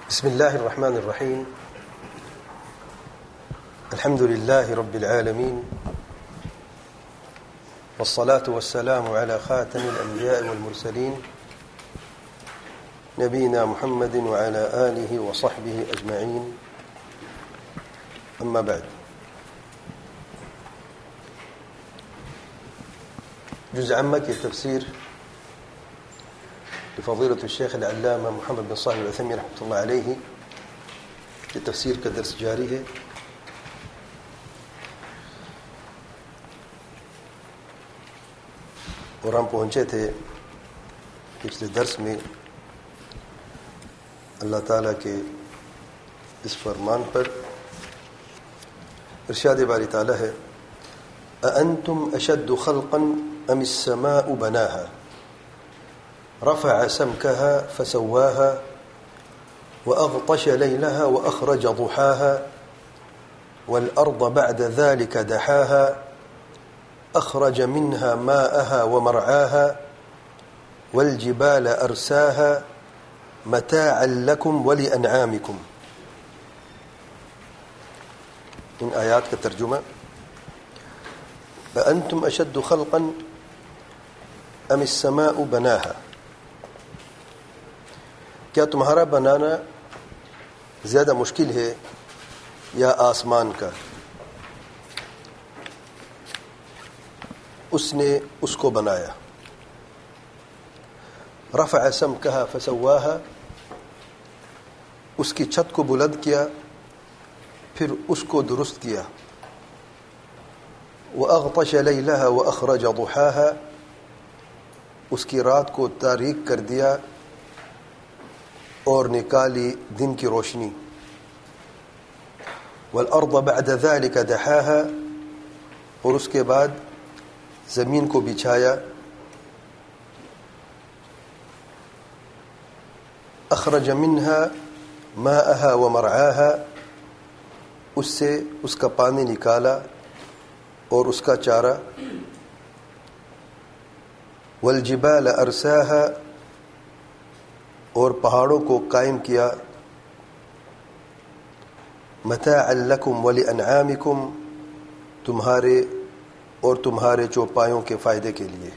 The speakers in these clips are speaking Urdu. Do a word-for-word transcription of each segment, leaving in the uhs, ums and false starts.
بسم الله الرحمن الرحيم. الحمد لله رب العالمين، والصلاة والسلام على خاتم الأنبياء والمرسلين نبينا محمد وعلى آله وصحبه أجمعين. أما بعد، جزء عامة کی تفسیر لفضيلة الشيخ العلامة محمد بن صالح العثيمين رحمۃ اللہ علیہ کی تفسیر کا درس جاری ہے. اور ہم پہنچے تھے پچھلے درس میں اللہ تعالیٰ کے اس فرمان پر. ارشاد باری تعالیٰ ہے: أأنتم أشد خلقا أم السماء بناها رفع سمكها فسواها وأغطش ليلها وأخرج ضحاها والأرض بعد ذلك دحاها أخرج منها ماءها ومرعاها والجبال أرساها متاعا لكم ولأنعامكم. ان آیات کا ترجمہ: أأنتم أشد خلقا أم السماء بناها، کیا تمہارا بنانا زیادہ مشکل ہے یا آسمان کا؟ اس نے اس کو بنایا. رفع سمکها فسواها، اس کی چھت کو بلند کیا پھر اس کو درست کیا. وأغطش ليلها وأخرج ضحاها، اس کی رات کو تاریک کر دیا اور نکالی دن کی روشنی. والأرض بعد ذلك دحاها، اور اس کے بعد زمین کو بچھایا. أخرج منها ماءها ومرعاها، اس سے اس کا پانی نکالا اور اس کا چارہ. والجبال ارساها، اور پہاڑوں کو قائم کیا. متاعا لکم ولانعامکم، تمہارے اور تمہارے چوپایوں کے فائدے کے لیے.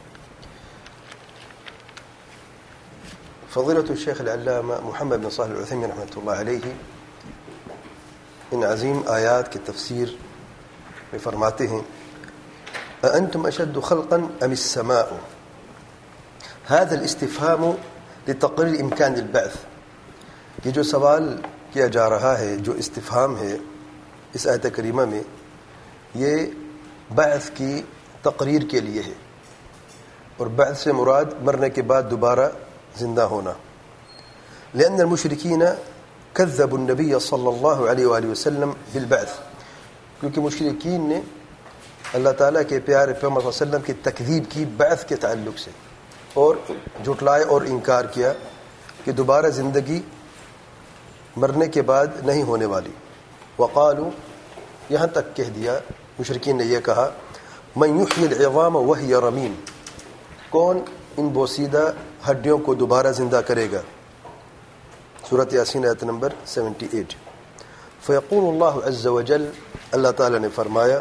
فضیلۃ الشیخ العلامہ محمد بن صالح العثیمین رحمۃ اللہ علیہ ان عظیم آیات کی تفسیر میں فرماتے ہیں: أأنتم أشد خلقا أم السماء. هذا الاستفهام لتقرير إمكان البعث. یہ جو سوال کیا جا رہا ہے، جو استفہام ہے اس آیت کریمہ میں، یہ بعث کی تقریر کے لیے ہے. اور بعث سے مراد مرنے کے بعد دوبارہ زندہ ہونا. لأن المشركين كذبوا النبي صلی اللہ علیہ وآلہ وسلم بالبعث، کیونکہ مشرکین نے اللہ تعالیٰ کے پیارے پیغمبر صلی اللہ علیہ وسلم کی تکذیب کی بعث کے تعلق سے، اور جھٹلائے اور انکار کیا کہ دوبارہ زندگی مرنے کے بعد نہیں ہونے والی. وقالوا، یہاں تک کہہ دیا مشرکین نے یہ کہا: من یحیی العظام وہی رمیم، کون ان بوسیدہ ہڈیوں کو دوبارہ زندہ کرے گا. سورۃ یاسین آیت نمبر اٹھہتر. فیقول اللہ عز وجل، اللہ تعالیٰ نے فرمایا: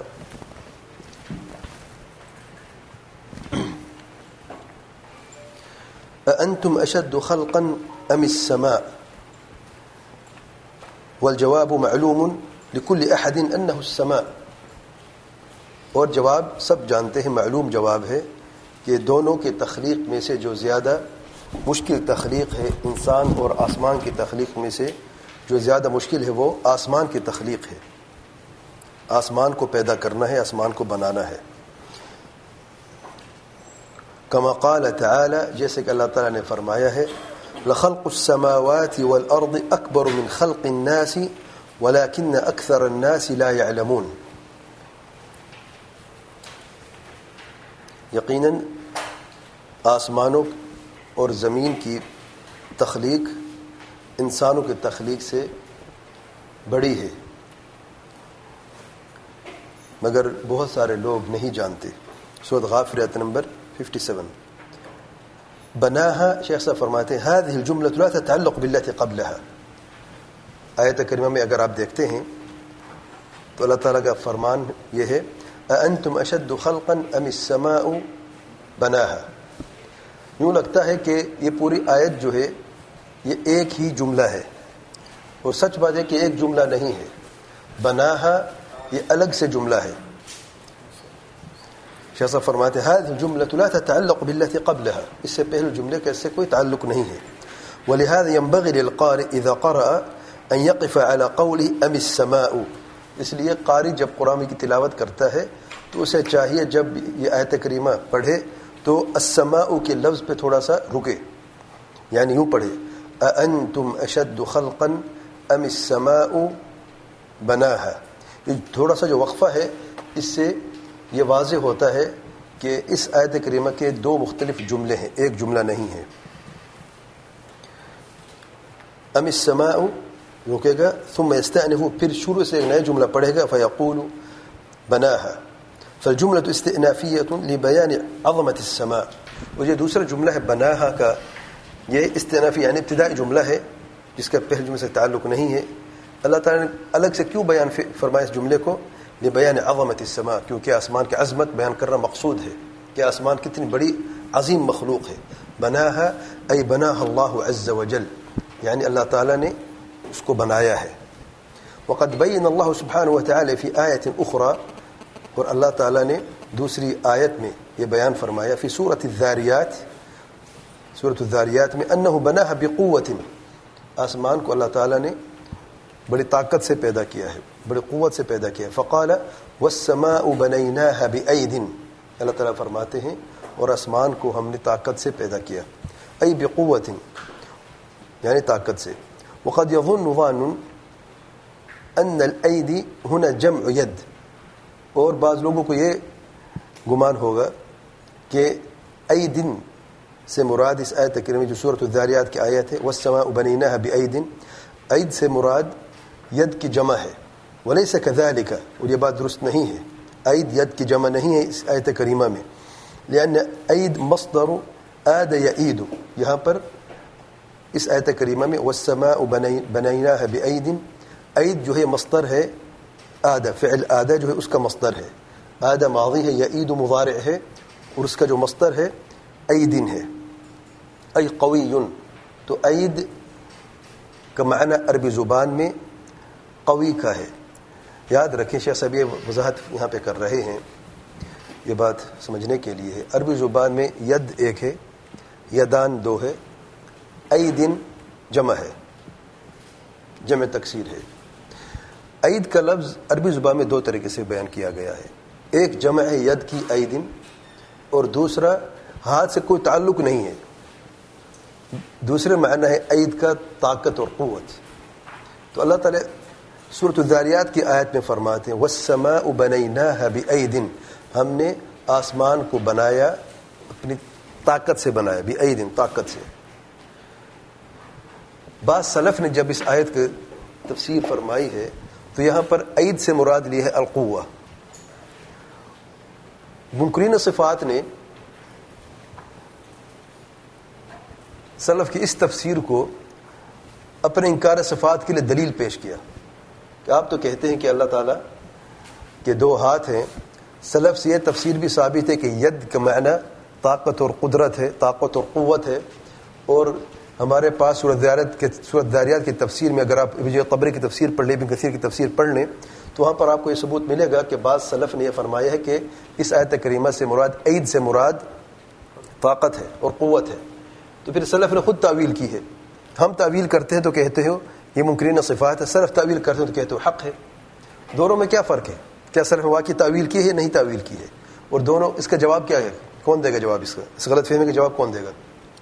أأنتم أشد خلقا أم السماء. والجواب معلوم لكل أحد أنه السماء. اور جواب سب جانتے ہیں، معلوم جواب ہے کہ دونوں کی تخلیق میں سے جو زیادہ مشکل تخلیق ہے، انسان اور آسمان کی تخلیق میں سے جو زیادہ مشکل ہے وہ آسمان کی تخلیق ہے. آسمان کو پیدا کرنا ہے، آسمان کو بنانا ہے. کما قال تعالی، جیسے کہ اللہ تعالیٰ نے فرمایا ہے: لخلق السماوات والارض اکبر من خلق الناس ولكن اکثر الناس لا يعلمون. یقیناً آسمانوں اور زمین کی تخلیق انسانوں کی تخلیق سے بڑی ہے، مگر بہت سارے لوگ نہیں جانتے. سورۃ غافر آیت نمبر سون. بناها، شیخ صاحب فرماتے ہیں: هذه الجملة لا تتعلق بالتي قبلها. آیت کریمہ میں اگر آپ دیکھتے ہیں تو اللہ تعالیٰ کا فرمان یہ ہے اَأَنْتُمْ أَشَدُّ خَلْقًا أَمِ السَّمَاءُ بَنَاهَا. یوں لگتا ہے کہ یہ پوری آیت جو ہے یہ ایک ہی جملہ ہے، اور سچ بات ہے کہ ایک جملہ نہیں ہے. بناہا یہ الگ سے جملہ ہے. شاہ صاحب فرماتے ہیں هذه الجملة لا تتعلق بالتي قبلها، اس سے پہلے جملے کا اس سے کوئی تعلق نہیں ہے. ولهذا ينبغي للقارئ إذا قرأ أن يقف على قوله أم السماء. اس لیے قاری جب قرآن کی تلاوت کرتا ہے تو اسے چاہیے جب یہ آیت کریمہ پڑھے تو السماء کے لفظ پہ تھوڑا سا رکے، یعنی یوں پڑھے أأنتم أشد خلقا أم السماء بناها. یہ تھوڑا سا جو وقفہ ہے اس سے یہ واضح ہوتا ہے کہ اس آیت کریمہ کے دو مختلف جملے ہیں، ایک جملہ نہیں ہے. ام السماء رکے گا، ثم يستأنف، پھر شروع سے ایک نیا جملہ پڑھے گا فیقول بناها. فالجملة استئنافية لبيان عظمة السماء. اور یہ دوسرا جملہ ہے بناها کا، یہ استئنافی یعنی ابتدائی جملہ ہے جس کا پہلے جملے سے تعلق نہیں ہے. اللہ تعالیٰ نے الگ سے کیوں بیان فرمایا اس جملے کو؟ لبیان عظمت السماء، کیونکہ آسمان کی عظمت بیان کرنا مقصود ہے کہ آسمان کتنی بڑی عظیم مخلوق ہے. بناها ای بناها اللہ عز وجل، یعنی اللہ تعالیٰ نے اس کو بنایا ہے. وقد بین اللہ سبحانہ وتعالی فی آیت اخرى، اور اللہ تعالیٰ نے دوسری آیت میں یہ بیان فرمایا فی سورۃ الذاریات، سورۃ الذاریات میں انہ بناها بقوت، آسمان کو اللہ تعالیٰ نے بڑی طاقت سے پیدا کیا ہے، بڑی قوت سے پیدا کیا ہے. فقال والسماء بنیناها بأید، اللہ تعالیٰ فرماتے ہیں اور آسمان کو ہم نے طاقت سے پیدا کیا، ای بقوت یعنی طاقت سے. وقد يظن ظان ان الايدي هنا جمع ید، اور بعض لوگوں کو یہ گمان ہوگا کہ اید سے مراد اس آیت کریمہ جو سورۃ الذاریات کی آیت ہے والسماء بنیناها بأید، اید سے مراد ید کی جمع ہے. ولیس کذالک، اور یہ بات درست نہیں ہے، اید ید کی جمع نہیں ہے اس آیت کریمہ میں. لأن اید مصدر آد یعید، یہاں پر اس آیت کریمہ میں والسماء بنیناها بأید، اید جو ہے مصدر ہے آد، فعل آد جو ہے اس کا مصدر ہے. آد ماضی ہے، یعید مضارع ہے، اور اس کا جو مصدر ہے ایدن ہے، ای قوی. تو اید کا معنی عربی زبان میں قوی کا ہے. یاد رکھیں شیخ صاحب یہ وضاحت یہاں پہ کر رہے ہیں، یہ بات سمجھنے کے لیے ہے. عربی زبان میں ید ایک ہے، یدان دو ہے، ایدن جمع ہے، جمع تکسیر ہے. اید کا لفظ عربی زبان میں دو طریقے سے بیان کیا گیا ہے. ایک جمع ہے ید کی ایدن، اور دوسرا ہاتھ سے کوئی تعلق نہیں ہے. دوسرے معنی ہے اید کا طاقت اور قوت. تو اللہ تعالی سورۃ الذاریات کی آیت میں فرماتے ہیں والسماء بنیناها بأید، ہم نے آسمان کو بنایا اپنی طاقت سے، بنایا بأید طاقت سے. بعض سلف نے جب اس آیت کی تفسیر فرمائی ہے تو یہاں پر اید سے مراد لی ہے القوہ. منکرین صفات نے سلف کی اس تفسیر کو اپنے انکار صفات کے لیے دلیل پیش کیا کہ آپ تو کہتے ہیں کہ اللہ تعالیٰ کے دو ہاتھ ہیں. سلف سے یہ تفسیر بھی ثابت ہے کہ ید کا معنی طاقت اور قدرت ہے، طاقت اور قوت ہے. اور ہمارے پاس سورۃ الذاریات کے سورۃ الذاریات کی تفسیر میں اگر آپ ابن طبری کی تفسیر پڑھ لیں، ابن کثیر کی تفسیر پڑھ لیں تو وہاں پر آپ کو یہ ثبوت ملے گا کہ بعض سلف نے یہ فرمایا ہے کہ اس آیت کریمہ سے مراد عید سے مراد طاقت ہے اور قوت ہے. تو پھر سلف نے خود تعویل کی ہے. ہم تعویل کرتے ہیں تو کہتے ہو یہ منکرین صفات ہے، سلف تعویل کرتے ہیں تو کہتے ہو حق ہے. دونوں میں کیا فرق ہے؟ کیا سلف نے واقعی تعویل کی ہے نہیں تعویل کی ہے؟ اور دونوں اس کا جواب کیا ہے؟ کون دے گا جواب اس کا؟ اس غلط فہمی کا جواب کون دے گا؟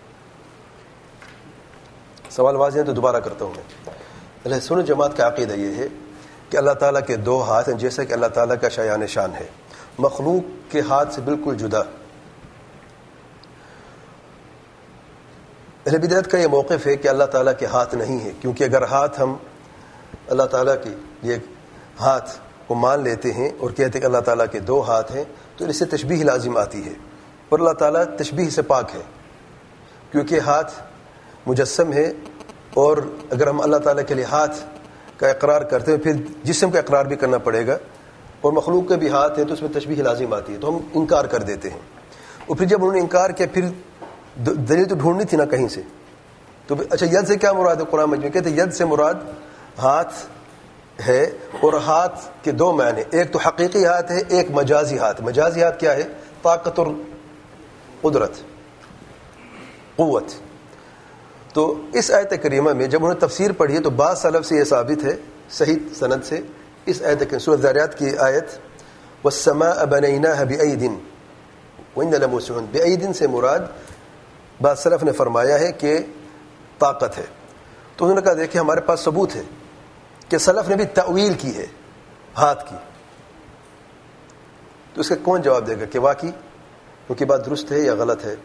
سوال واضح ہے تو دوبارہ کرتا ہوں میں. اہل سنت جماعت کا عقیدہ یہ ہے کہ اللہ تعالیٰ کے دو ہاتھ ہیں، جیسا کہ اللہ تعالیٰ کا شایان شان ہے، مخلوق کے ہاتھ سے بالکل جدا. اہل بدعت کا یہ موقف ہے کہ اللہ تعالیٰ کے ہاتھ نہیں ہے، کیونکہ اگر ہاتھ ہم اللہ تعالیٰ کے یہ ہاتھ کو مان لیتے ہیں اور کہتے ہیں کہ اللہ تعالیٰ کے دو ہاتھ ہیں تو اس سے تشبیہ لازم آتی ہے. اور اللہ تعالیٰ تشبیہ سے پاک ہے کیونکہ ہاتھ مجسم ہے، اور اگر ہم اللہ تعالیٰ کے لیے ہاتھ کا اقرار کرتے ہیں پھر جسم کا اقرار بھی کرنا پڑے گا، اور مخلوق کے بھی ہاتھ ہیں تو اس میں تشبیہ لازم آتی ہے، تو ہم انکار کر دیتے ہیں. اور پھر جب انہوں نے انکار کیا پھر دلیل تو ڈھونڈنی تھی نا کہیں سے. تو اچھا ید سے کیا مراد ہے؟ قرآن مجید میں کہتے ہیں ید سے مراد ہاتھ ہے، اور ہاتھ کے دو معنی، ایک تو حقیقی ہاتھ ہے، ایک مجازی ہاتھ. مجازی ہاتھ کیا ہے؟ طاقت اور قدرت، قوت. تو اس آیت کریمہ میں جب انہوں نے تفسیر پڑھی ہے تو بعض سلف سے یہ ثابت ہے صحیح سند سے، اس آیت کے سورۃ ذاریات کی آیت والسماء بنيناها بأيد وإنا لموسعون، بأيد سے مراد بعض سلف نے فرمایا ہے کہ طاقت ہے. تو انہوں نے کہا دیکھیں ہمارے پاس ثبوت ہے کہ سلف نے بھی تأویل کی ہے ہاتھ کی. تو اس کا کون جواب دے گا کہ واقعی ان کی بات درست ہے یا غلط ہے؟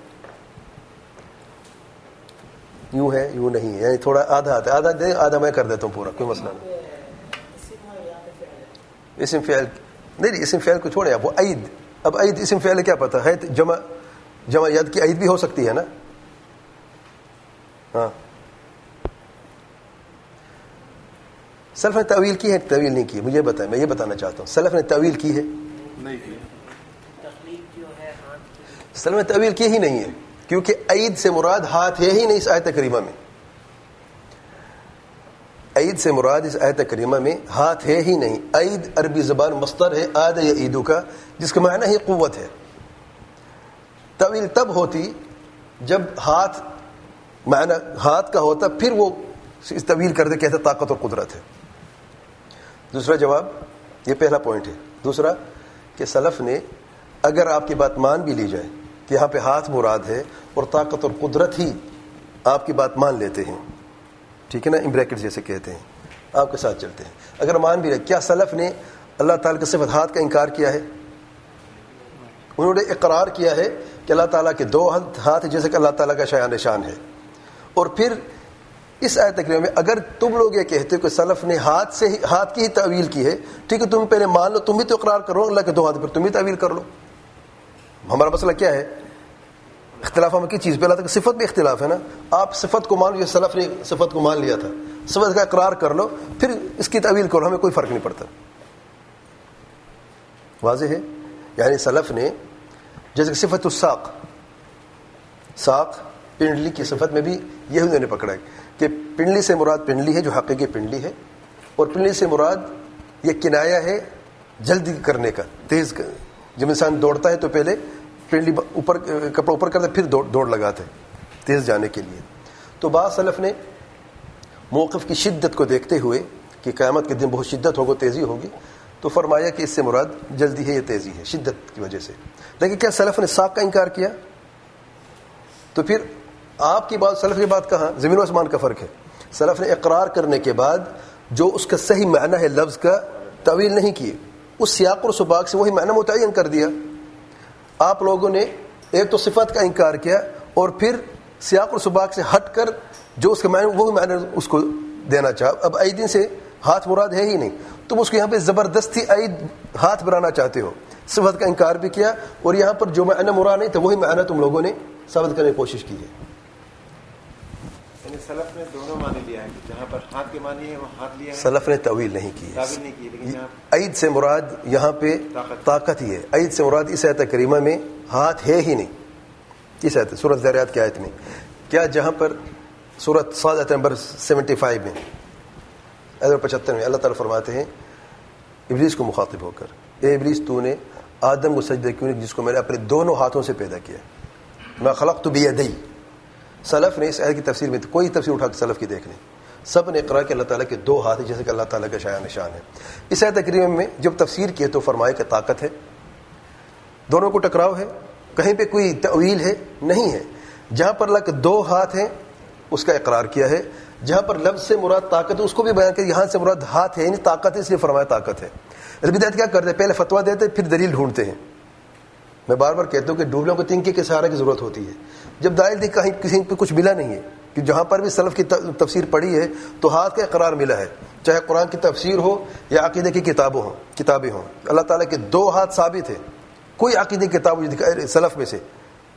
یوں ہے یوں نہیں ہے، یعنی تھوڑا آدھا آتا ہے، آدھا دے آدھا میں کر دیتا ہوں پورا، کوئی مسئلہ نہیں. اسم فعل نہیں نہیں، اسم فعل کو چھوڑے آپ، وہ عید. اب عید اسم فعل کیا پتہ ہے؟ جمع جمع ید کی عید بھی ہو سکتی ہے نا. ہاں سلف نے تعویل کی ہے تعویل نہیں کی؟ مجھے بتائیں، میں یہ بتانا چاہتا ہوں. سلف نے تعویل کی ہے؟ نہیں کی. سلف نے تعویل کی ہی نہیں ہے، کیونکہ عید سے مراد ہاتھ ہے ہی نہیں اس آیت کریمہ میں. عید سے مراد اس آیت کریمہ میں ہاتھ ہے ہی نہیں. عید عربی زبان مصدر ہے عاد یا عیدو کا، جس کا معنی ہی قوت ہے. تعویل تب ہوتی جب ہاتھ معنی ہاتھ کا ہوتا، پھر وہ اس تعویل کرتے کہتے طاقت اور قدرت ہے. دوسرا جواب، یہ پہلا پوائنٹ ہے. دوسرا کہ سلف نے اگر آپ کی بات مان بھی لی جائے کہ یہاں پہ ہاتھ مراد ہے اور طاقت اور قدرت ہی، آپ کی بات مان لیتے ہیں، ٹھیک ہے نا، ان بریکٹ جیسے کہتے ہیں، آپ کے ساتھ چلتے ہیں. اگر مان بھی رہے، کیا سلف نے اللہ تعالیٰ کی صفت ہاتھ کا انکار کیا ہے؟ انہوں نے اقرار کیا ہے کہ اللہ تعالیٰ کے دو ہاتھ جیسے کہ اللہ تعالیٰ کا شایان نشان ہے. اور پھر اس آیت کریمہ میں اگر تم لوگ یہ کہتے ہو کہ سلف نے ہاتھ سے ہی ہاتھ کی ہی تعویل کی ہے، ٹھیک ہے، تم پہلے مان لو، تم بھی تو اقرار کرو اللہ کے دو ہاتھ، پھر تم بھی تعویل کر لو. ہمارا مسئلہ کیا ہے؟ اختلاف ہمیں کس چیز پہ؟ اللہ تعالیٰ کی صفت میں اختلاف ہے نا. آپ صفت کو مان لو، یہ سلف نے صفت کو مان لیا تھا، صفت کا اقرار کر لو، پھر اس کی تعویل کرو، ہمیں کوئی فرق نہیں پڑتا. واضح ہے؟ یعنی سلف نے جیسے کہ صفت الساق، ساق پنڈلی کی صفت میں بھی یہ انہوں نے پکڑا ہے کہ پنڈلی سے مراد پنڈلی ہے جو حقیقی پنڈلی ہے، اور پنڈلی سے مراد یہ کنایا ہے جلدی کرنے کا، تیز کر. جب انسان دوڑتا ہے تو پہلے پنڈلی اوپر کپڑا اوپر کرتا ہے، پھر دوڑ, دوڑ لگاتے ہیں تیز جانے کے لیے. تو بعض سلف نے موقف کی شدت کو دیکھتے ہوئے کہ قیامت کے دن بہت شدت ہوگی، تیزی ہوگی، تو فرمایا کہ اس سے مراد جلدی ہے، یہ تیزی ہے شدت کی وجہ سے. لیکن کیا سلف نے ساق کا انکار کیا؟ تو پھر آپ کی بات سلف کی بات کہاں؟ زمین و آسمان کا فرق ہے. سلف نے اقرار کرنے کے بعد جو اس کا صحیح معنی ہے لفظ کا تعویل نہیں کیے، اس سیاق اور سباق سے وہی معنی متعین کر دیا. آپ لوگوں نے ایک تو صفت کا انکار کیا اور پھر سیاق اور سباق سے ہٹ کر جو اس کا معنی وہی معنی اس کو دینا چاہا. اب عیدین سے ہاتھ مراد ہے ہی نہیں، تم اس کو یہاں پہ زبردستی عید ہاتھ بنانا چاہتے ہو. صفت کا انکار بھی کیا اور یہاں پر جو معنی مراد نہیں تھا وہی معنی تم لوگوں نے ثابت کرنے کی کوشش کی ہے. یعنی سلف نے دونوں معنی لیا ہے، جہاں پر ہاتھ کے معنی ہے وہ ہاتھ لیا ہے، سلف نے تعویل نہیں کی. تعویل نہیں کی، لیکن یہاں عید سے مراد یہاں پہ طاقت ہی ہے. عید سے مراد اس آیت کریمہ میں ہاتھ ہے ہی نہیں. اس آیت سورۃ ذاریات کی آیت میں کیا، جہاں پر سورۃ صاد آیت نمبر سیونٹی فائیو میں آیت پچہتر میں اللہ تعالیٰ فرماتے ہیں ابلیس کو مخاطب ہو کر، اے ابلیس تو نے آدم کو سجدہ کیوں نہیں جس کو میں نے اپنے دونوں ہاتھوں سے پیدا کیا. میں خلقت بیدی. سلف نے اس آیت کی تفسیر میں کوئی تفسیر اٹھا کے سلف کی دیکھ لیں، سب نے اقرار کہ اللہ تعالیٰ کے دو ہاتھ جیسے کہ اللہ تعالیٰ کا شایان نشان ہے. اس آیت کریمہ میں جب تفسیر کی تو فرمایا کہ طاقت ہے. دونوں کو ٹکراؤ ہے، کہیں پہ کوئی تعویل ہے نہیں ہے. جہاں پر اللہ کے دو ہاتھ ہیں اس کا اقرار کیا ہے، جہاں پر لفظ سے مراد طاقت ہے اس کو بھی بیان کیا. یہاں سے مراد ہاتھ ہے یعنی طاقت ہے، اس لیے فرمایا طاقت ہے. بدعت کیا کرتے ہیں؟ پہلے فتویٰ دیتے پھر دلیل ڈھونڈتے ہیں. میں بار بار کہتا ہوں کہ ڈوبلوں کو تنکے کے سہارے کی ضرورت ہوتی ہے. جب دائل دی کہیں کسی پہ کچھ ملا نہیں ہے، کہ جہاں پر بھی سلف کی تفسیر پڑھی ہے تو ہاتھ کا اقرار ملا ہے، چاہے قرآن کی تفسیر ہو یا عقیدے کی کتابوں ہوں کتابیں ہوں. اللہ تعالیٰ کے دو ہاتھ ثابت ہے. کوئی عقیدے کی کتاب سلف میں سے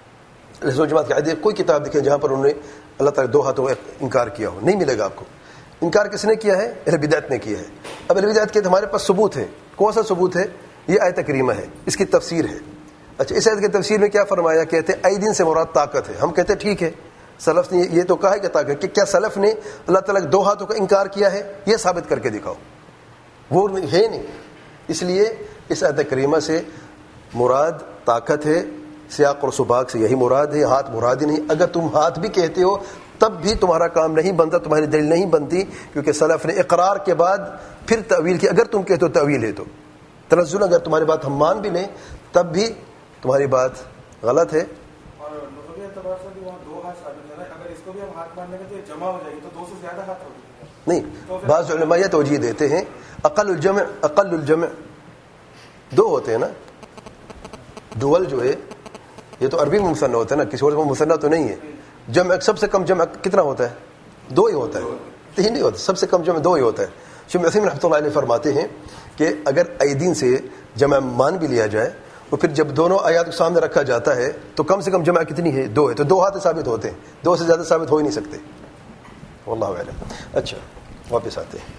جماعت کے عقیدے کوئی کتاب دکھے جہاں پر انہوں نے اللہ تعالیٰ دو ہاتھوں کا انکار کیا ہو، نہیں ملے گا آپ کو. انکار کس نے کیا ہے؟ اہل بدعت نے کیا ہے. اب اہل بدعت کے ہمارے پاس ثبوت ہے. کون سا ثبوت ہے؟ یہ آیت کریمہ ہے, اس کی تفسیر ہے. اچھا, اس آیت کی تفسیر میں کیا فرمایا؟ کہتے ہیں ایدین سے مراد طاقت ہے. ہم کہتے ہیں ٹھیک ہے, سلف نے یہ تو کہا ہے کہ طاقت, کہ کیا سلف نے اللہ تعالیٰ کے دو ہاتھوں کا انکار کیا ہے؟ یہ ثابت کر کے دکھاؤ. وہ ہے نہیں. اس لیے اس آیت کریمہ سے مراد طاقت ہے. سیاق اور سباق سے یہی مراد ہے, ہاتھ مراد ہی نہیں. اگر تم ہاتھ بھی کہتے ہو تب بھی تمہارا کام نہیں بنتا, تمہاری دلیل نہیں بنتی, کیونکہ سلف نے اقرار کے بعد پھر تعویل کی. اگر تم کہتے ہو تعویل ہے تو تنزل, اگر تمہاری بات ہم مان بھی لیں تب بھی تمہاری بات غلط ہے. اور لغوی اعتبار سے بھی وہاں دو ہاتھ ثابت ہے. اگر اس کو بھی ہم ہاتھ مان لیں گے تو یہ جمع ہو جائے گی, تو دو سے زیادہ ہاتھ ہوگی. نہیں, بعض علماء یہ توجیہ دیتے ہیں اقل الجمع, اقل الجمع دو ہوتے ہیں نا. دول جو ہے یہ تو عربی میں مثنیٰ ہوتا ہے نا, کسی اور میں مثنیٰ تو نہیں ہے. جمع سب سے کم جمع کتنا ہوتا ہے؟ دو ہی ہوتا ہے, تین نہیں ہوتا. سب سے کم جمع دو ہی ہوتا ہے. شیخ عثیمین رحمۃ اللہ علیہ فرماتے ہیں کہ اگر ایدین سے جمع مان بھی لیا جائے اور پھر جب دونوں آیات کو سامنے رکھا جاتا ہے تو کم سے کم جمع کتنی ہے؟ دو ہے. تو دو ہاتھ ثابت ہوتے ہیں, دو سے زیادہ ثابت ہو ہی نہیں سکتے. واللہ اعلم. اچھا, واپس آتے ہیں.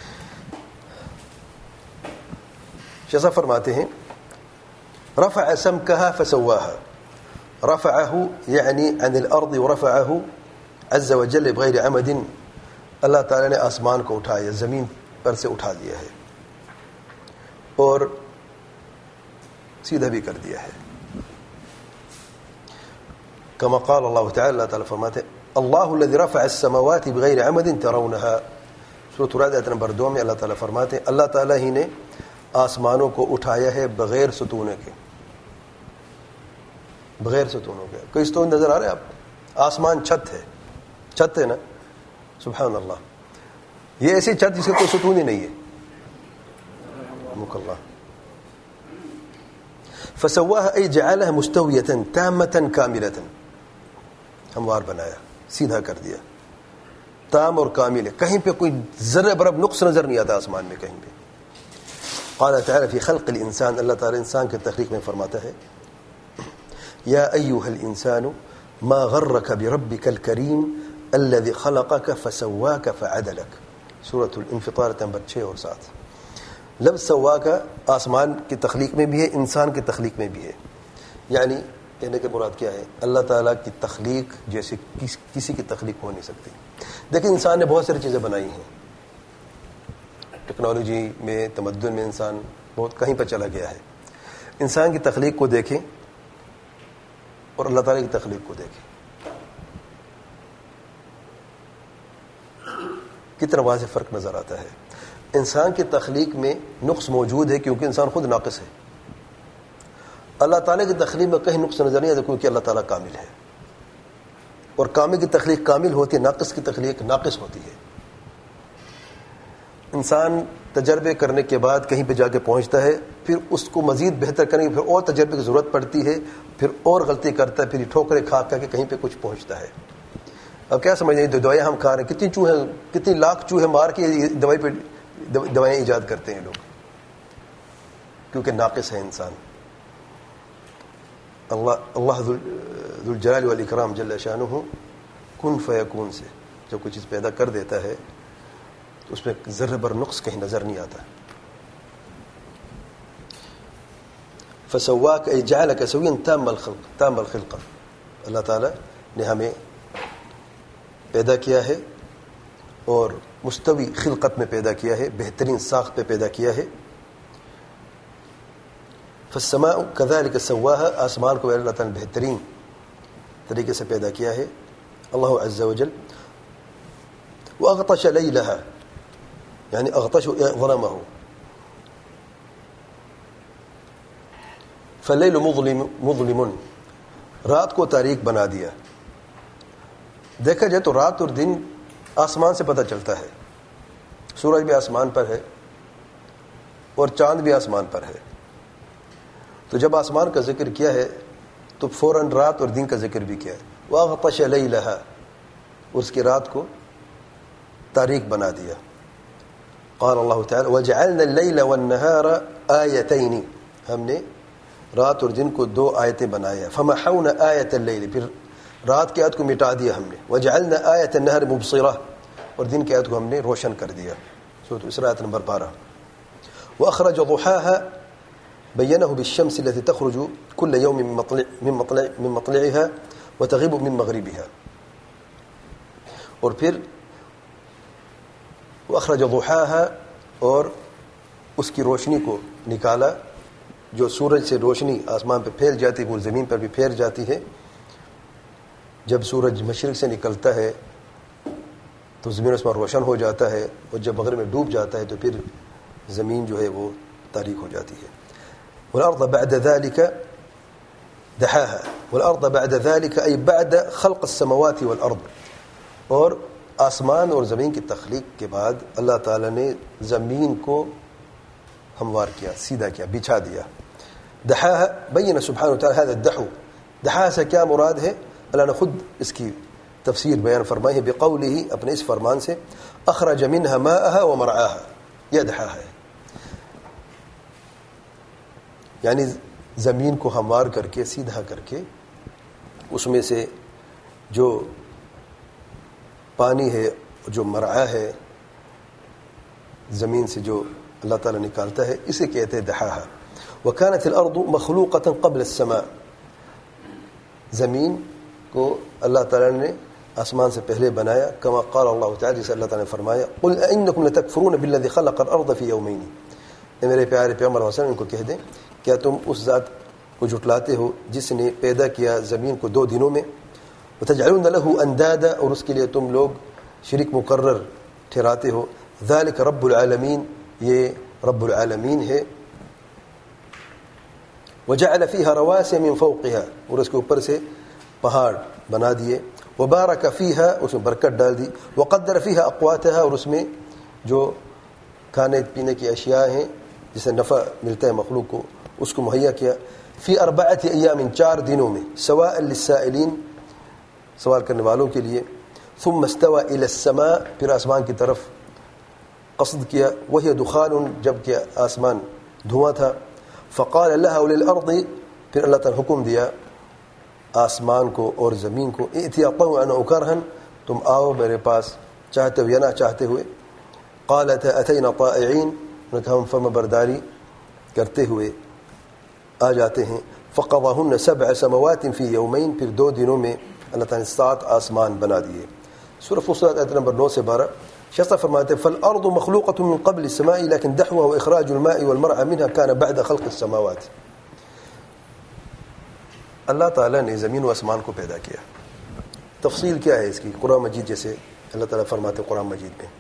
شیخ فرماتے ہیں رفع سمكها فسواها. رفعه يعني عن الارض ورفعه عز وجل بغیر عمد. اللہ تعالی نے آسمان کو اٹھایا, زمین پر سے اٹھا دیا ہے اور سیدھا بھی کر دیا ہے. كما قال اللہ تعالی, اللہ تعالی فرماتے ہیں اللہ الذي رفع السماوات بغیر عمد ترونها. سورۃ الرعد آیت نمبر دو میں اللہ تعالی فرماتے ہیں اللہ تعالی ہی نے آسمانوں کو اٹھایا ہے بغیر ستونوں کے, بغیر ستونوں کے. کوئی ستون نظر آ رہا ہے آپ؟ آسمان چھت ہے, چھت ہے نا, سبحان اللہ. یہ ایسی چھت جس کا کوئی ستون ہی نہیں ہے. مکلہ فسواها ای جعلها مستویة تامة کاملة. ہموار بنایا, سیدھا کر دیا, تام اور کامل ہے. کہیں پہ کوئی ذرہ برب نقص نظر نہیں آتا آسمان میں کہیں پہ. قال تعالی فی خلق الانسان, اللہ تعالی انسان کی تخلیق میں فرماتا ہے یا ایها الانسان ما غرك بربك الكريم الذي خلقك فسواك فعدلك. سورۃ الانفطار نمبر چھ اور سات. لفظ سوا کا آسمان کی تخلیق میں بھی ہے, انسان کی تخلیق میں بھی ہے. یعنی کہنے کے مراد کیا ہے؟ اللہ تعالیٰ کی تخلیق جیسے کس, کسی کی تخلیق ہو نہیں سکتی. دیکھیں انسان نے بہت ساری چیزیں بنائی ہیں, ٹیکنالوجی میں, تمدن میں انسان بہت کہیں پر چلا گیا ہے. انسان کی تخلیق کو دیکھیں اور اللہ تعالیٰ کی تخلیق کو دیکھیں, کتنا واضح فرق نظر آتا ہے. انسان کی تخلیق میں نقص موجود ہے کیونکہ انسان خود ناقص ہے. اللہ تعالیٰ کی تخلیق میں کہیں نقص نظر نہیں آتا کیونکہ اللہ تعالیٰ کامل ہے, اور کامل کی تخلیق کامل ہوتی ہے, ناقص کی تخلیق ناقص ہوتی ہے. انسان تجربے کرنے کے بعد کہیں پہ جا کے پہنچتا ہے, پھر اس کو مزید بہتر کرنے کی پھر اور تجربے کی ضرورت پڑتی ہے, پھر اور غلطی کرتا ہے, پھر ٹھوکریں کھا کر کے کہیں پہ کچھ پہنچتا ہے. اب کیا سمجھ رہے ہیں دوائیں ہم کھا رہے ہیں, کتنی چوہے, کتنی لاکھ چوہے مار کے دوائی پہ دوائیں ایجاد کرتے ہیں لوگ, کیونکہ ناقص ہے انسان. اللہ اللہ ذو الجلال والاکرام جل شانہ کن فیکون سے جب کوئی چیز پیدا کر دیتا ہے تو اس میں ذرہ بر نقص کہیں نظر نہیں آتا. فسواک ای جعلک سویا تام الخلق, تام الخلق. اللہ تعالی نے ہمیں پیدا کیا ہے اور مستوی خلقت میں پیدا کیا ہے, بہترین ساخت پہ پیدا کیا ہے. فالسماء كذلك سواها, آسمان کو اللہ تعالی نے بہترین طریقے سے پیدا کیا ہے اللہ عز وجل. واغطش لیلها, یعنی اغطش ظلمه, فاللیل مظلم مظلم, رات کو تاریک بنا دیا. دیکھا جائے تو رات اور دن آسمان سے پتہ چلتا ہے. سورج بھی آسمان پر ہے اور چاند بھی آسمان پر ہے. تو جب آسمان کا ذکر کیا ہے تو فوراً رات اور دن کا ذکر بھی کیا ہے. واغطش لیلها, اس کی رات کو تاریک بنا دیا. قال اللہ تعالی وجعلنا اللیل والنہار آیتین, ہم نے رات اور دن کو دو آیتیں بنایا. فمحونا آیت اللیل, پھر رات کی آیت کو مٹا دیا ہم نے. وجعلنا آیت النہار مبصرہ, اور دن کی آیت کو ہم نے روشن کر دیا. سورۃ الاسراء آیت نمبر بارہ. وأخرج ضحاها بينه بالشمس التي تخرج كل يوم من مطلع من مطلع من مطلعها وتغيب من مغربها. اور پھر وأخرج ضحاها اور اس کی روشنی کو نکالا. جو سورج سے روشنی آسمان پہ پھیل جاتی ہے وہ زمین پر بھی پھیل جاتی ہے. جب سورج مشرق سے نکلتا ہے تو زمین اس پر روشن ہو جاتا ہے, اور جب مغرب میں ڈوب جاتا ہے تو پھر زمین جو ہے وہ تاریک ہو جاتی ہے. والارض بعد ذلك دحاها. والارض بعد ذلك اي بعد خلق السماوات والارض. اور آسمان اور زمین کی تخلیق کے بعد اللہ تعالی نے زمین کو ہموار کیا, سیدھا کیا, بچھا دیا. دحاها بین سبحانہ وتعالی هذا الدحو. دحاها سے کیا مراد ہے؟ اللہ نے خود اس کی تفسیر بیان فرمائی ہے بقوله, اپنے اس فرمان سے, اخرج منها ماءها ومرعاها. یہ دحاها ہے, یعنی زمین کو ہموار کر کے سیدھا کر کے اس میں سے جو پانی ہے, جو مرعا ہے, زمین سے جو اللہ تعالیٰ نکالتا ہے, اسے کہتے ہیں دحاها. وكانت الارض مخلوقة قبل السماء. زمین کو اللہ تعالیٰ نے آسمان سے پہلے بنایا. كما قال اللہ تعالیٰ, جسے اللہ تعالیٰ نے فرمایا, قل انکم لتکفرون بالذی خلق الارض فی یومین. اے میرے پیارے پیغمبر صلی اللہ علیہ وسلم, ان کو کہہ دیں کیا تم اس ذات کو جھٹلاتے ہو جس نے پیدا کیا زمین کو دو دنوں میں. وتجعلون له اندادا, اور اس کے لیے تم لوگ شریک مقرر ٹھہراتے ہو. ذلك رب العالمین, یہ رب العالمین ہے. وجعل فيها رواسي من فوقها, اور اس کے اوپر سے پہاڑ بنا دیے. وبارك فيها, اس میں برکت ڈال دی. وقدر فيها اقواتها, اور اس میں جو کھانے پینے کی اشیاء ہیں جس سے نفع ملتا ہے مخلوق کو, اس کو مہیا کیا. فی اربعۃ ایام, چار دنوں میں. سواء للسائلین, سوال کرنے والوں کے لیے. ثم استوى الى السماء, پھر آسمان کی طرف قصد کیا. وہی دخان, جب کہ آسمان دھواں تھا. فقال لها وللارض, پھر اللہ تعالی حکم دیا آسمان کو اور زمین کو, ائتیا طوعا او کرها, تم آؤ میرے پاس چاہتے ہوئے یا نہ چاہتے ہوئے. قالتا اتینا طائعین, انہوں نے کہا ہم فرما برداری کرتے ہوئے آ جاتے ہیں. فقضاهن سبع سماوات في يومين, پھر دو دنوں میں اللہ تعالی نے سات آسمان بنا دیے. سورہ فصلت آیت نمبر نو سے بارہ. شیخ فرماتے ہیں فالارض مخلوقة من قبل السماء لكن دحوها واخراج الماء والمرعى منها كان بعد خلق السماوات. اللہ تعالی نے زمین و آسمان کو پیدا کیا. تفصیل کیا ہے اس کی؟ قرآن مجید جیسے اللہ تعالی فرماتے ہیں قرآن مجید میں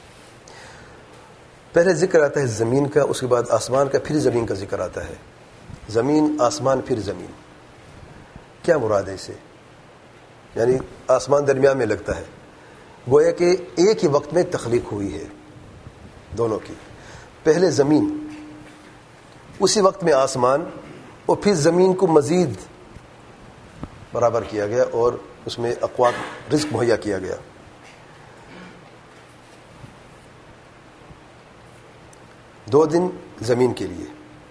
پہلے ذکر آتا ہے زمین کا, اس کے بعد آسمان کا, پھر زمین کا ذکر آتا ہے. زمین, آسمان, پھر زمین. کیا مراد ہے اس سے؟ یعنی آسمان درمیان میں لگتا ہے, گویا کہ ایک ہی وقت میں تخلیق ہوئی ہے دونوں کی. پہلے زمین, اسی وقت میں آسمان, اور پھر زمین کو مزید برابر کیا گیا اور اس میں اقوات رزق مہیا کیا گیا. دو دن زمین کے لیے,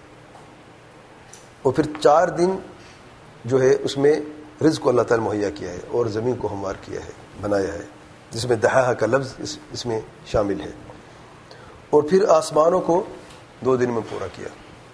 اور پھر چار دن جو ہے اس میں رزق کو اللہ تعالی مہیا کیا ہے اور زمین کو ہموار کیا ہے, بنایا ہے, جس میں دحاها کا لفظ اس, اس میں شامل ہے. اور پھر آسمانوں کو دو دن میں پورا کیا.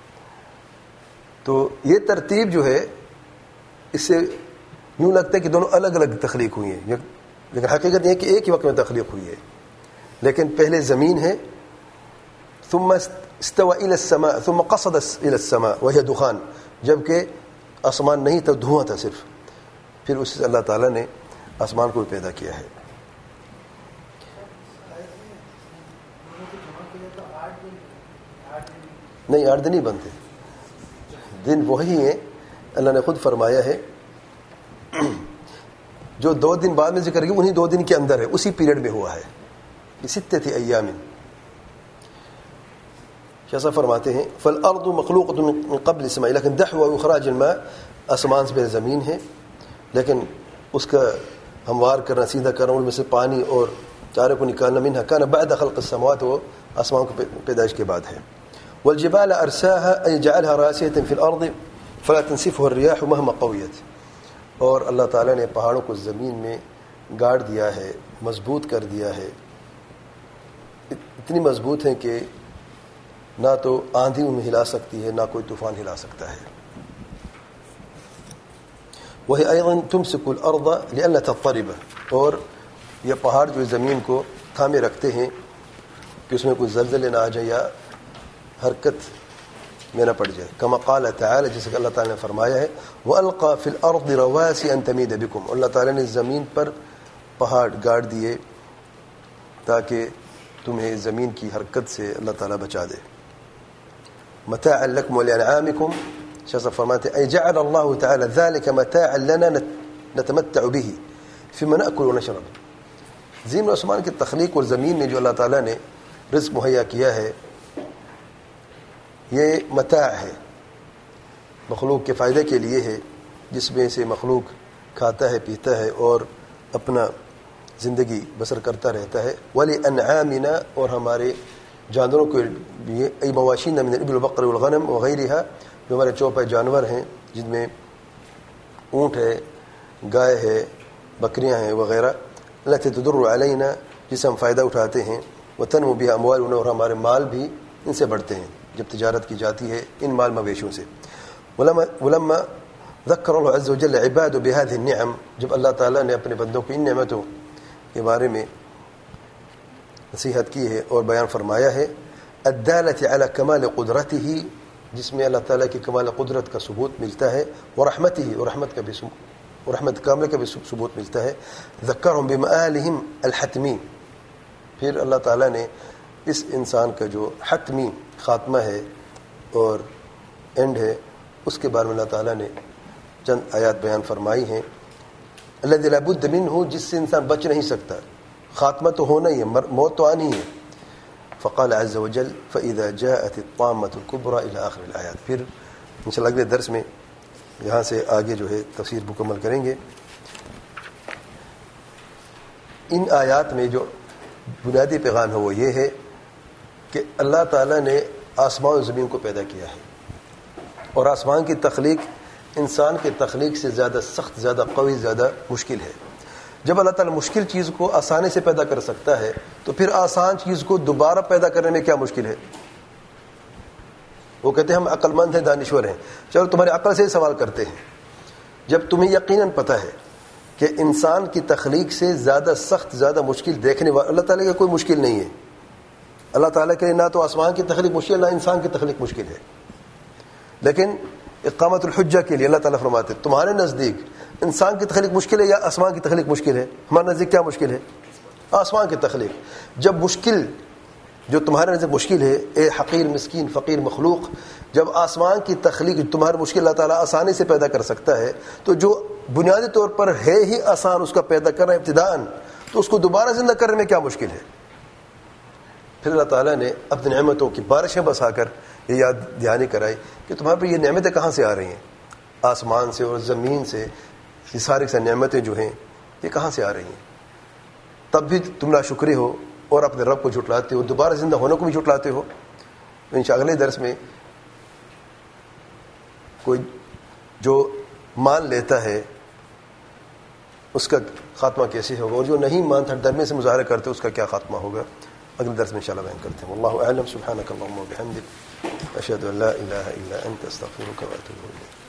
تو یہ ترتیب جو ہے اس سے یوں لگتا ہے کہ دونوں الگ الگ تخلیق ہوئی ہیں, لیکن حقیقت یہ ہے کہ ایک ہی وقت میں تخلیق ہوئی ہے. لیکن پہلے زمین ہے, ثم استوى الى السماء ثم قصد الى السماء وهي دخان, جبکہ آسمان نہیں تھا, دھواں تھا صرف. پھر اس سے اللہ تعالیٰ نے آسمان کو پیدا کیا ہے. نہیں, آٹھ دن نہیں بنتے, دن وہی ہیں. اللہ نے خود فرمایا ہے جو دو دن بعد میں ذکر کیا انہی دو دن کے اندر ہے, اسی پیریڈ میں ہوا ہے. یہ ستۃ ایام. شیخ فرماتے ہیں فالارض مخلوقة من قبل السماء لیکن دحو و اخراج الماء, آسمان سے پہلے زمین ہے, لیکن اس کا ہموار کرنا, سیدھا کرنا, ان میں سے پانی اور چارے کو نکالنا, منها كان بعد خلق السماوات, وہ آسمان کو پیدائش کے بعد ہے. والجبال ارساها اي جعلها راسية في الارض فلا تنسفها الرياح مهما قويت, اور اللہ تعالی نے پہاڑوں کو زمین میں گاڑ دیا ہے, مضبوط کر دیا ہے, اتنی مضبوط ہیں کہ نہ تو آندھی انہیں ہلا سکتی ہے، نہ کوئی طوفان ہلا سکتا ہے. وہی ایضا تمسک الارض لئلا تضطرب، اور یہ پہاڑ جو زمین کو تھامے رکھتے ہیں کہ اس میں کوئی زلزلے نہ آ جائے یا حرکت میں نہ پڑ جائے. کما قال تعالی، جیسے کہ اللہ تعالیٰ نے فرمایا ہے وَأَلْقَى فِي الْأَرْضِ رَوَاسِيَ أَن تَمِيدَ بِكُمْ، اللہ تعالیٰ نے زمین پر پہاڑ گاڑ دیے تاکہ تمہیں زمین کی حرکت سے اللہ تعالیٰ بچا دے. متاعا لکم ولانعامکم، شاہ صاحب فرماتے ہیں اے جعل اللہ تعالی ذلك متاعا لنا نتمتع به فيما نأكل ونشرب. زمین و آسمان کی تخلیق اور زمین میں جو اللہ تعالیٰ نے رزق مہیا کیا ہے یہ متاع ہے، مخلوق کے فائدے کے لیے ہے، جس میں سے مخلوق کھاتا ہے، پیتا ہے اور اپنا زندگی بسر کرتا رہتا ہے. وَلِأَنْعَامِنَا، اور ہمارے جانوروں کے لیے ای مواشین من الابل والبقر والغنم وغیرها، جو ہمارے چوپائے جانور ہیں جن میں اونٹ ہے، گائے ہے، بکریاں ہیں وغیرہ. التي تدر علینا، جس سے ہم فائدہ اٹھاتے ہیں. وتنمو بها اموالنا، اور ہمارے مال بھی ان سے بڑھتے ہیں جب تجارت کی جاتی ہے ان مال مویشیوں سے. ولما ذکر اللہ عز وجل عباد بهذه النعم، جب اللہ تعالیٰ نے اپنے بندوں کی ان نعمتوں کے بارے میں نصیحت کی ہے اور بیان فرمایا ہے الدالة على كمال قدرته، جس میں اللہ تعالیٰ کی کمال قدرت کا ثبوت ملتا ہے، ورحمته، اور رحمت کا بھی اور رحمت کاملہ کا بھی ثبوت ملتا ہے. ذکرهم بمآلهم الحتمی، پھر اللہ تعالیٰ نے اس انسان کا جو حتمی خاتمہ ہے اور اینڈ ہے اس کے بارے میں اللہ تعالیٰ نے چند آیات بیان فرمائی ہیں. الذی لا بد منہ، جس سے انسان بچ نہیں سکتا، خاتمہ تو ہونا ہی ہے، موت تو آنی ہے. فقال عز وجل فإذا جاءت الطامة الكبرى إلى آخر الآیات. پھر انشاءاللہ اگلے درس میں یہاں سے آگے جو ہے تفسیر مکمل کریں گے. ان آیات میں جو بنیادی پیغام ہے وہ یہ ہے کہ اللہ تعالیٰ نے آسمان و زمین کو پیدا کیا ہے، اور آسمان کی تخلیق انسان کے تخلیق سے زیادہ سخت، زیادہ قوی، زیادہ مشکل ہے. جب اللہ تعالیٰ مشکل چیز کو آسانی سے پیدا کر سکتا ہے تو پھر آسان چیز کو دوبارہ پیدا کرنے میں کیا مشکل ہے؟ وہ کہتے ہیں ہم عقل مند ہیں، دانشور ہیں. چلو تمہاری عقل سے ہی سوال کرتے ہیں. جب تمہیں یقیناً پتہ ہے کہ انسان کی تخلیق سے زیادہ سخت، زیادہ مشکل دیکھنے والا اللہ تعالیٰ کا کوئی مشکل نہیں ہے. اللہ تعالیٰ کے لیے نہ تو آسمان کی تخلیق مشکل، نہ انسان کی تخلیق مشکل ہے. لیکن اقامت الحجہ کے لیے اللہ تعالیٰ فرماتے تمہارے نزدیک انسان کی تخلیق مشکل ہے یا آسمان کی تخلیق مشکل ہے؟ ہمارے نزدیک کیا مشکل ہے؟ آسمان کی تخلیق. جب مشکل جو تمہارے نزدیک مشکل ہے، اے حقیر مسکین فقیر مخلوق، جب آسمان کی تخلیق تمہارے مشکل اللہ تعالیٰ آسانی سے پیدا کر سکتا ہے، تو جو بنیادی طور پر ہے ہی آسان اس کا پیدا کرنا ابتداءً، تو اس کو دوبارہ زندہ کرنے میں کیا مشکل ہے؟ پھر اللہ تعالیٰ نے اپنی نعمتوں کی بارشیں بسا کر یہ یاد دہانی کرائی کہ تمہارے پر یہ نعمتیں کہاں سے آ رہی ہیں؟ آسمان سے اور زمین سے. یہ ساری سے نعمتیں جو ہیں یہ کہاں سے آ رہی ہیں؟ تب بھی تم ناشکری ہو اور اپنے رب کو جھٹلاتے ہو، دوبارہ زندہ ہونے کو بھی جھٹلاتے ہو. انشاءاللہ اگلے درس میں کوئی جو مان لیتا ہے اس کا خاتمہ کیسے ہوگا، اور جو نہیں مانتا درمیان سے مظاہرہ کرتے اس کا کیا خاتمہ ہوگا، اگلے درس میں انشاءاللہ بیان کرتے ہیں. واللہ اعلم. سبحانک اللہم وبحمدک، اشہد ان لا الہ الا انت، استغفرک واتوب الیک.